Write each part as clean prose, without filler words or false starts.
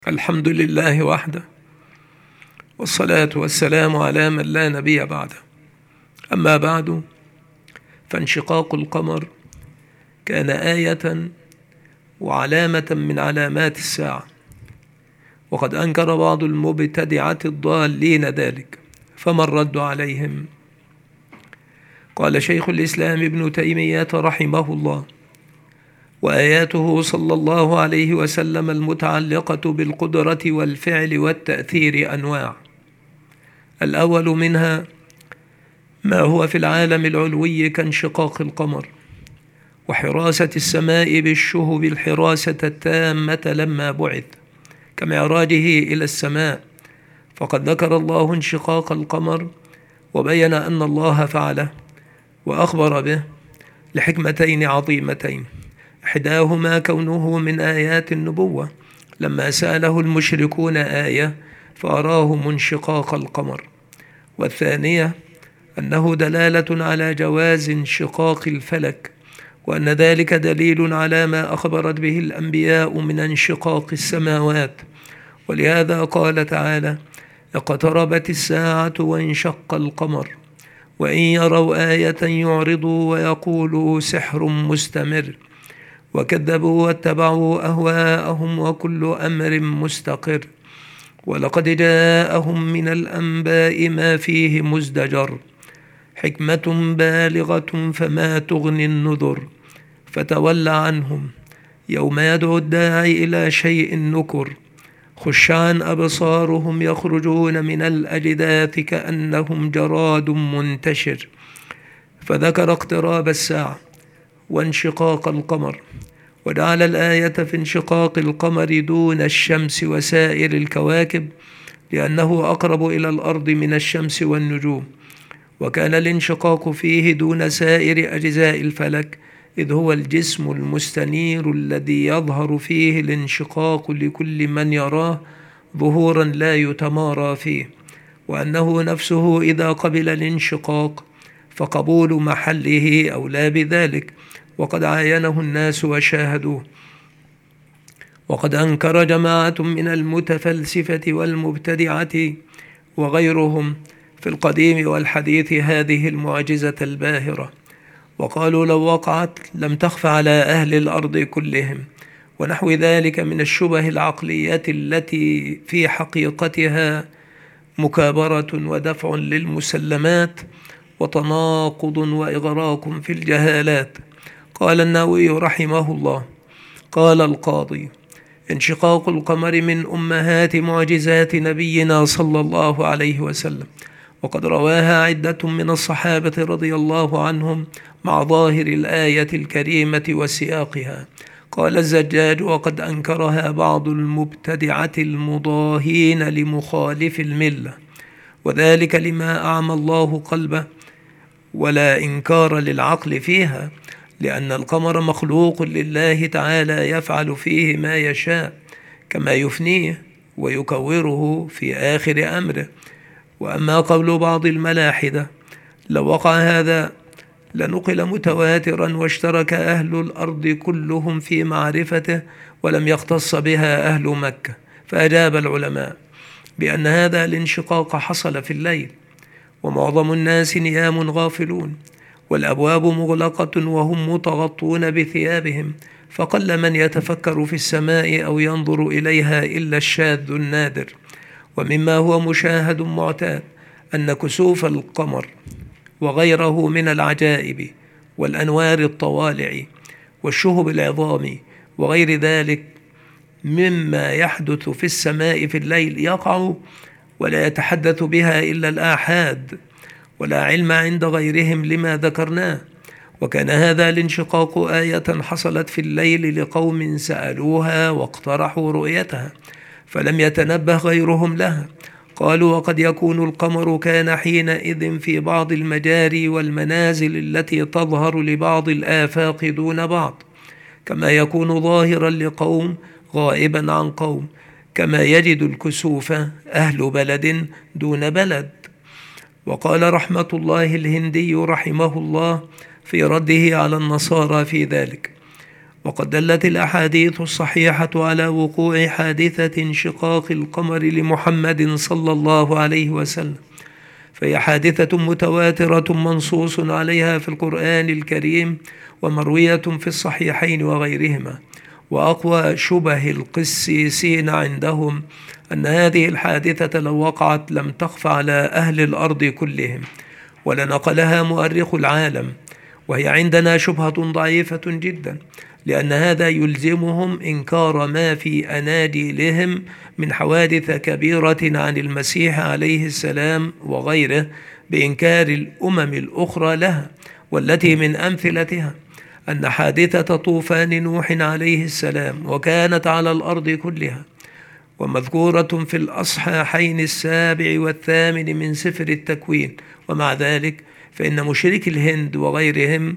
الحمد لله وحده، والصلاة والسلام على من لا نبي بعده. أما بعد، فانشقاق القمر كان آية وعلامة من علامات الساعة، وقد أنكر بعض المبتدعة الضالين ذلك، فما الرد عليهم؟ قال شيخ الإسلام ابن تيمية رحمه الله: وآياته صلى الله عليه وسلم المتعلقة بالقدرة والفعل والتأثير أنواع. الأول منها ما هو في العالم العلوي كانشقاق القمر، وحراسة السماء بالشهب الحراسة التامة لما بعث، كمعراجه إلى السماء، فقد ذكر الله انشقاق القمر وبين أن الله فعله وأخبر به لحكمتين عظيمتين: إحداهما كونه من آيات النبوة، لما سأله المشركون آية فأراهم انشقاق القمر، والثانية أنه دلالة على جواز انشقاق الفلك، وأن ذلك دليل على ما أخبرت به الأنبياء من انشقاق السماوات. ولهذا قال تعالى: اقتربت الساعة وانشق القمر وإن يروا آية يعرضوا ويقولوا سحر مستمر وكذبوا واتبعوا أهواءهم وكل أمر مستقر ولقد جاءهم من الأنباء ما فيه مزدجر حكمة بالغة فما تغني النذر فتول عنهم يوم يدعو الداعي إلى شيء نكر خشعا أبصارهم يخرجون من الأجداث كأنهم جراد منتشر. فذكر اقتراب الساعة وانشقاق القمر، وجعل الآية في انشقاق القمر دون الشمس وسائر الكواكب، لأنه أقرب إلى الأرض من الشمس والنجوم، وكان الانشقاق فيه دون سائر أجزاء الفلك، إذ هو الجسم المستنير الذي يظهر فيه الانشقاق لكل من يراه ظهورا لا يتمارى فيه، وأنه نفسه إذا قبل الانشقاق فقبول محله أولى بذلك، وقد عاينه الناس وشاهدوه. وقد أنكر جماعة من المتفلسفة والمبتدعة وغيرهم في القديم والحديث هذه المعجزة الباهرة، وقالوا لو وقعت لم تخف على أهل الأرض كلهم، ونحو ذلك من الشبه العقلية التي في حقيقتها مكابرة ودفع للمسلمات وتناقض وإغراق في الجهالات. قال النووي رحمه الله: قال القاضي: انشقاق القمر من أمهات معجزات نبينا صلى الله عليه وسلم، وقد رواها عدة من الصحابة رضي الله عنهم مع ظاهر الآية الكريمة وسياقها. قال الزجاج: وقد أنكرها بعض المبتدعة المضاهين لمخالف الملة، وذلك لما أعمى الله قلبه ولا إنكار للعقل فيها، لأن القمر مخلوق لله تعالى يفعل فيه ما يشاء، كما يفنيه ويكوره في آخر أمره. وأما قول بعض الملاحدة لو وقع هذا لنقل متواترا واشترك أهل الأرض كلهم في معرفته ولم يختص بها أهل مكة، فأجاب العلماء بأن هذا الانشقاق حصل في الليل، ومعظم الناس نيام غافلون، والأبواب مغلقة وهم متغطون بثيابهم، فقل من يتفكر في السماء أو ينظر إليها إلا الشاذ النادر. ومما هو مشاهد معتاد أن كسوف القمر وغيره من العجائب والأنوار الطوالع والشهب العظام وغير ذلك مما يحدث في السماء في الليل يقع ولا يتحدث بها إلا الآحاد، ولا علم عند غيرهم لما ذكرناه. وكان هذا الانشقاق آية حصلت في الليل لقوم سألوها واقترحوا رؤيتها، فلم يتنبه غيرهم لها. قالوا: وقد يكون القمر كان حينئذ في بعض المجاري والمنازل التي تظهر لبعض الآفاق دون بعض، كما يكون ظاهرا لقوم غائبا عن قوم، كما يجد الكسوف أهل بلد دون بلد. وقال رحمة الله الهندي رحمه الله في رده على النصارى في ذلك: وقد دلت الأحاديث الصحيحة على وقوع حادثة انشقاق القمر لمحمد صلى الله عليه وسلم، فهي حادثة متواترة منصوص عليها في القرآن الكريم ومروية في الصحيحين وغيرهما. وأقوى شبه القسيسين عندهم أن هذه الحادثة لو وقعت لم تخف على أهل الأرض كلهم ولنقلها مؤرخ العالم، وهي عندنا شبهة ضعيفة جدا، لأن هذا يلزمهم إنكار ما في أناجيلهم من حوادث كبيرة عن المسيح عليه السلام وغيره بإنكار الأمم الأخرى لها، والتي من أمثلتها أن حادثة طوفان نوح عليه السلام وكانت على الأرض كلها، ومذكورة في الأصحاحين 7 و8 من سفر التكوين. ومع ذلك فإن مشركي الهند وغيرهم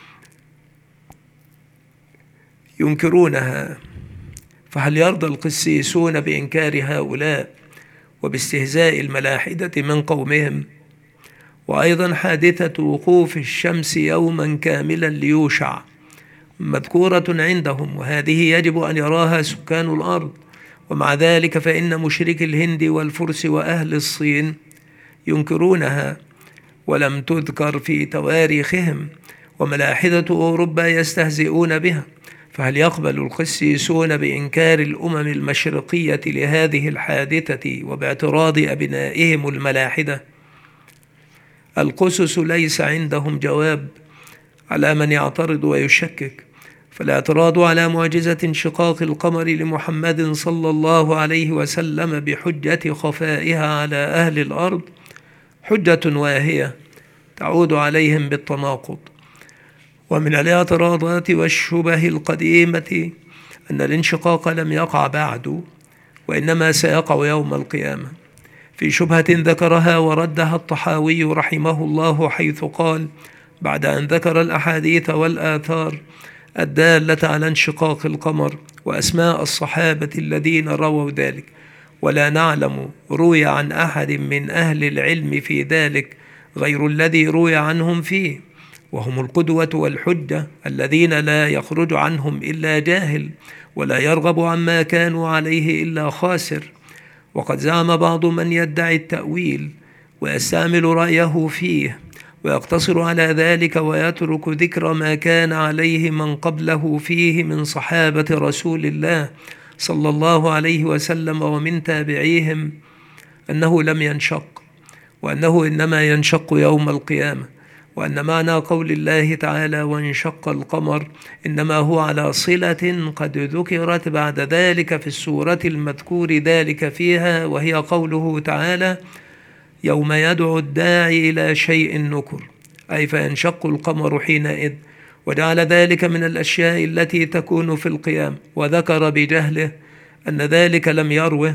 ينكرونها، فهل يرضى القسيسون بإنكار هؤلاء وباستهزاء الملاحدة من قومهم؟ وأيضا حادثة وقوف الشمس يوما كاملا ليوشع مذكورة عندهم، وهذه يجب أن يراها سكان الأرض، ومع ذلك فإن مشركي الهند والفرس وأهل الصين ينكرونها ولم تذكر في تواريخهم، وملاحدة أوروبا يستهزئون بها. فهل يقبل القسيسون بإنكار الأمم المشرقية لهذه الحادثة وباعتراض أبنائهم الملاحدة؟ القسس ليس عندهم جواب على من يعترض ويشكك، فالاعتراض على معجزة انشقاق القمر لمحمد صلى الله عليه وسلم بحجة خفائها على أهل الأرض حجة واهية تعود عليهم بالتناقض. ومن الاعتراضات والشبه القديمة أن الانشقاق لم يقع بعد، وإنما سيقع يوم القيامة، في شبهة ذكرها وردها الطحاوي رحمه الله، حيث قال بعد أن ذكر الأحاديث والآثار الدالة على انشقاق القمر وأسماء الصحابة الذين رووا ذلك: ولا نعلم روي عن أحد من أهل العلم في ذلك غير الذي روي عنهم فيه، وهم القدوة والحجة الذين لا يخرج عنهم إلا جاهل ولا يرغب عما كانوا عليه إلا خاسر. وقد زعم بعض من يدعي التأويل ويستعمل رأيه فيه ويقتصر على ذلك ويترك ذكر ما كان عليه من قبله فيه من صحابة رسول الله صلى الله عليه وسلم ومن تابعيهم، أنه لم ينشق، وأنه إنما ينشق يوم القيامة، وأن معنى قول الله تعالى وانشق القمر إنما هو على صلة قد ذكرت بعد ذلك في السورة المذكور ذلك فيها، وهي قوله تعالى يوم يدعو الداعي إلى شيء نكر، أي فينشق القمر حينئذ، وجعل ذلك من الأشياء التي تكون في القيام، وذكر بجهله أن ذلك لم يروه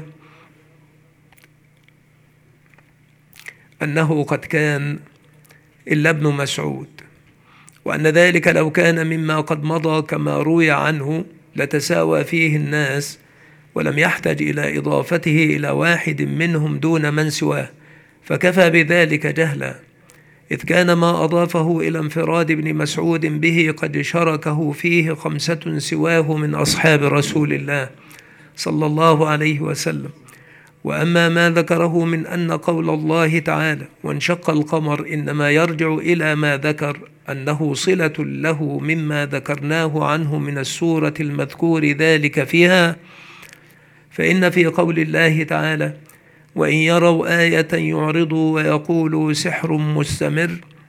أنه قد كان إلا ابن مسعود، وأن ذلك لو كان مما قد مضى كما روي عنه لتساوى فيه الناس ولم يحتج إلى إضافته إلى واحد منهم دون من سواه، فكفى بذلك جهلا، إذ كان ما أضافه إلى انفراد ابن مسعود به قد شاركه فيه 5 سواه من أصحاب رسول الله صلى الله عليه وسلم. وأما ما ذكره من أن قول الله تعالى وانشق القمر إنما يرجع إلى ما ذكر أنه صلة له مما ذكرناه عنه من السورة المذكور ذلك فيها، فإن في قول الله تعالى وإن يروا آية يعرضوا ويقولوا سحر مستمر،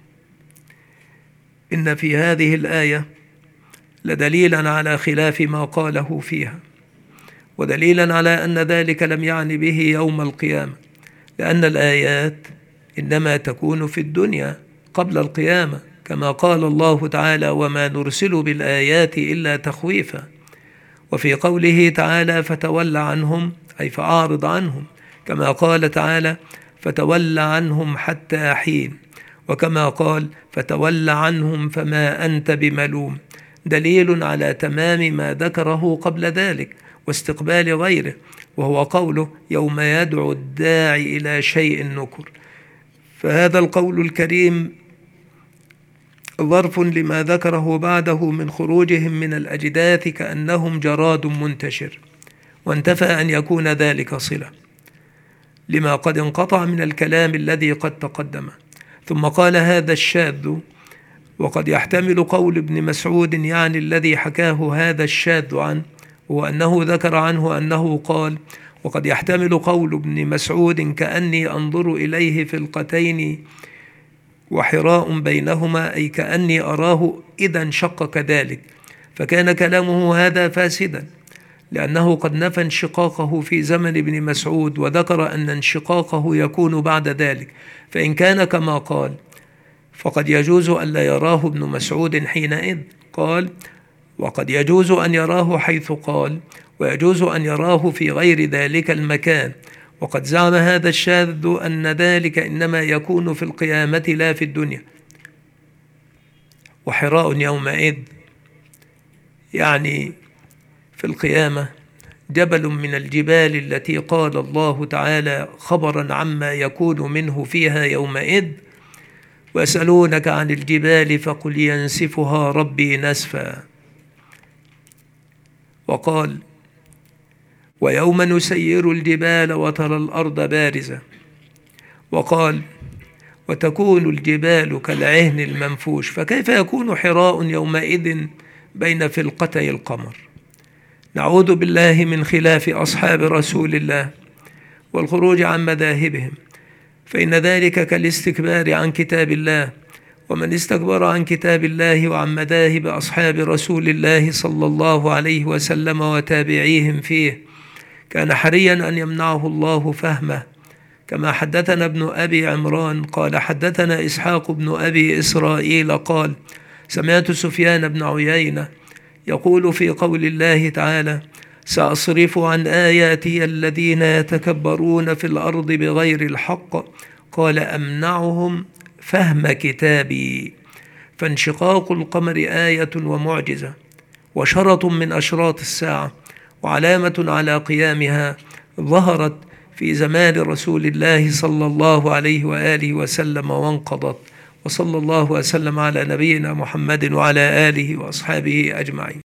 إن في هذه الآية لدليلا على خلاف ما قاله فيها، ودليلا على أن ذلك لم يعني به يوم القيامة، لأن الآيات إنما تكون في الدنيا قبل القيامة، كما قال الله تعالى وما نرسل بالآيات إلا تخويفا. وفي قوله تعالى فتول عنهم أي فأعرض عنهم، كما قال تعالى فتول عنهم حتى حين، وكما قال فتول عنهم فما أنت بملوم، دليل على تمام ما ذكره قبل ذلك واستقبال غيره، وهو قوله يوم يدعو الداعي إلى شيء نكر. فهذا القول الكريم ظرف لما ذكره بعده من خروجهم من الأجداث كأنهم جراد منتشر، وانتفى أن يكون ذلك صلة لما قد انقطع من الكلام الذي قد تقدم. ثم قال هذا الشاذ، وقد يحتمل قول ابن مسعود يعني الذي حكاه هذا الشاذ عنه، وأنه ذكر عنه أنه قال، وقد يحتمل قول ابن مسعود كأني أنظر إليه فلقتين وحراء بينهما، أي كأني أراه إذا انشق كذلك، فكان كلامه هذا فاسدا، لأنه قد نفى انشقاقه في زمن ابن مسعود وذكر أن انشقاقه يكون بعد ذلك. فإن كان كما قال فقد يجوز أن لا يراه ابن مسعود حينئذ. قال وقد يجوز أن يراه حيث قال، ويجوز أن يراه في غير ذلك المكان. وقد زعم هذا الشاذ أن ذلك إنما يكون في القيامة لا في الدنيا. وحراء يومئذ يعني في القيامة جبل من الجبال التي قال الله تعالى خبرا عما يكون منه فيها يومئذ: ويسألونك عن الجبال فقل ينسفها ربي نسفا. وقال ويوم نسير الجبال وترى الأرض بارزة. وقال وتكون الجبال كالعهن المنفوش. فكيف يكون حراء يومئذ بين فلقتي القمر؟ نعوذ بالله من خلاف أصحاب رسول الله والخروج عن مذاهبهم، فإن ذلك كالاستكبار عن كتاب الله، ومن استكبر عن كتاب الله وعن مذاهب أصحاب رسول الله صلى الله عليه وسلم وتابعيهم فيه كان حريا أن يمنعه الله فهمه. كما حدثنا ابن أبي عمران قال حدثنا إسحاق بن أبي إسرائيل قال سمعت سفيان بن عيينة يقول في قول الله تعالى: سأصرف عن آياتي الذين يتكبرون في الأرض بغير الحق، قال أمنعهم فهم كتابي. فانشقاق القمر آية ومعجزة وشرط من أشراط الساعة وعلامة على قيامها، ظهرت في زمان رسول الله صلى الله عليه وآله وسلم وانقضت. وصلى الله وسلم على نبينا محمد وعلى آله وأصحابه أجمعين.